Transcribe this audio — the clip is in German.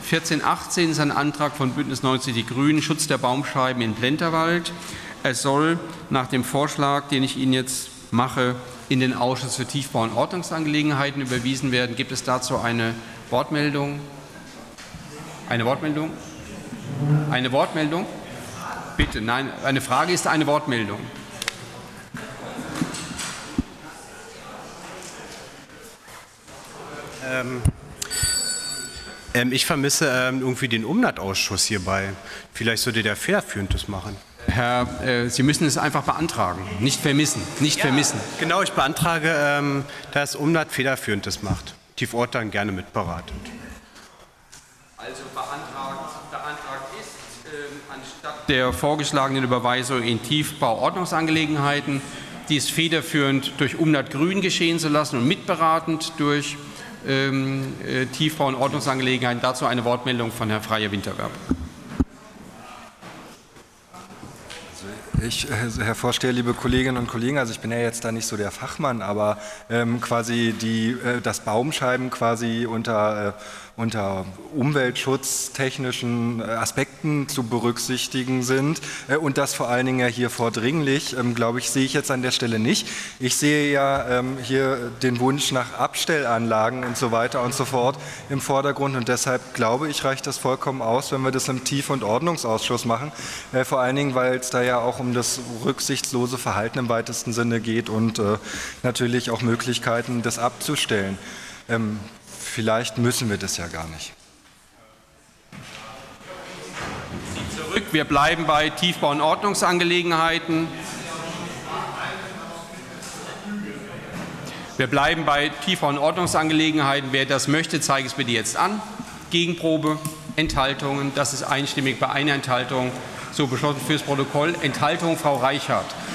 1418 ist ein Antrag von Bündnis 90 Die Grünen, Schutz der Baumscheiben in Plenterwald. Es soll nach dem Vorschlag, den ich Ihnen jetzt mache, in den Ausschuss für Tiefbau- und Ordnungsangelegenheiten überwiesen werden. Gibt es dazu eine Wortmeldung? Eine Wortmeldung? Eine Wortmeldung? Bitte, nein, eine Frage ist eine Wortmeldung. Ich vermisse irgendwie den Umweltausschuss hierbei. Vielleicht sollte der federführend das machen. Herr, Sie müssen es einfach beantragen, nicht vermissen, nicht vermissen. Genau, ich beantrage, dass Umwelt federführend das macht. Tiefort dann gerne mitberatet. Also beantragt ist, anstatt der vorgeschlagenen Überweisung in Tiefbau-Ordnungsangelegenheiten, dies federführend durch Umwelt Grün geschehen zu lassen und mitberatend durch Tiefbau- und Ordnungsangelegenheiten. Dazu eine Wortmeldung von Herrn Freyer-Winterwerb. Herr Vorsteher, liebe Kolleginnen und Kollegen, also ich bin ja jetzt da nicht so der Fachmann, aber quasi dass Baumscheiben quasi unter umweltschutztechnischen Aspekten zu berücksichtigen sind und das vor allen Dingen ja hier vordringlich, glaube ich, sehe ich jetzt an der Stelle nicht. Ich sehe ja hier den Wunsch nach Abstellanlagen und so weiter und so fort im Vordergrund und deshalb glaube ich, reicht das vollkommen aus, wenn wir das im Tief- und Ordnungsausschuss machen, vor allen Dingen, weil es da ja auch um das rücksichtslose Verhalten im weitesten Sinne geht und natürlich auch Möglichkeiten, das abzustellen. Vielleicht müssen wir das ja gar nicht. Zurück. Wir bleiben bei Tiefbau- und Ordnungsangelegenheiten. Wir bleiben bei Tiefbau- und Ordnungsangelegenheiten. Wer das möchte, zeige es bitte jetzt an. Gegenprobe, Enthaltungen. Das ist einstimmig bei einer Enthaltung so beschlossen fürs Protokoll. Enthaltung, Frau Reichert.